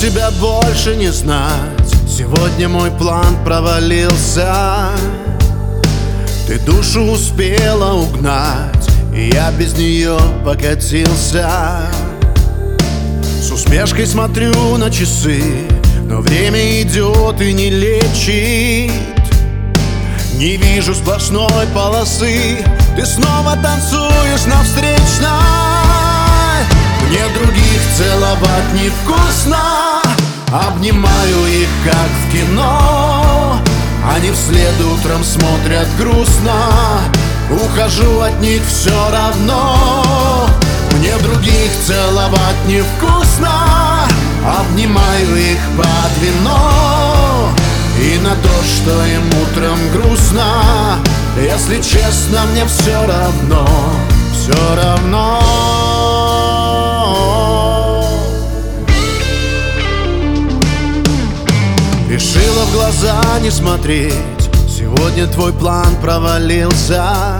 тебя больше не знать. Сегодня мой план провалился. Ты душу успела угнать, и я без нее покатился. С усмешкой смотрю на часы, но время идет и не лечит. Не вижу сплошной полосы, ты снова танцуешь на встречной. Мне других целовать невкусно, обнимаю их как в кино. Они вслед утром смотрят грустно, ухожу от них все равно. Мне других целовать невкусно, обнимаю их под вино. И на то, что им утром грустно, если честно, мне все равно, все равно. Решила в глаза не смотреть, сегодня твой план провалился.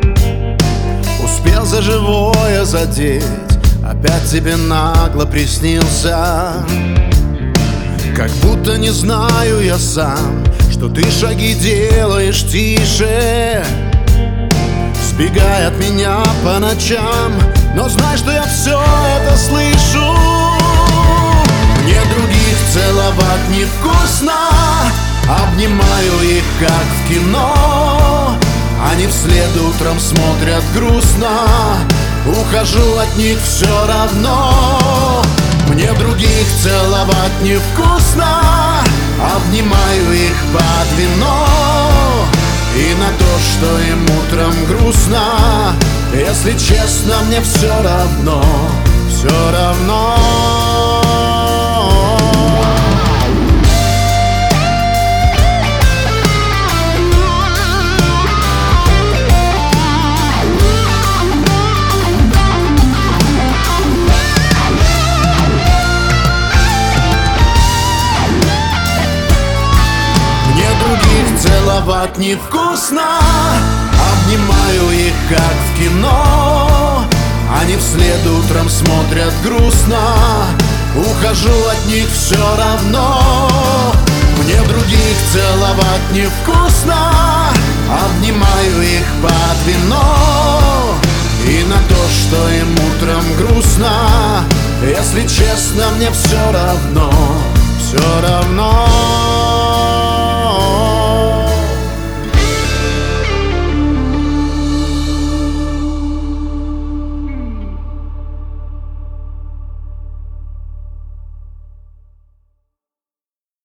Успел за живое задеть, опять тебе нагло приснился. Как будто не знаю я сам, что ты шаги делаешь тише, сбегай от меня по ночам, но знай, что я все это слышу. Мне других целовать невкусно, обнимаю их как в кино. Они вслед утром смотрят грустно, ухожу от них все равно. Мне других целовать невкусно, обнимаю их под вино. И на то, что им утром грустно, если честно, мне все равно, все равно. Целовать невкусно, обнимаю их как в кино. Они вслед утром смотрят грустно, ухожу от них все равно. Мне других целовать невкусно, обнимаю их под вино. И на то, что им утром грустно, если честно, мне все равно, все равно.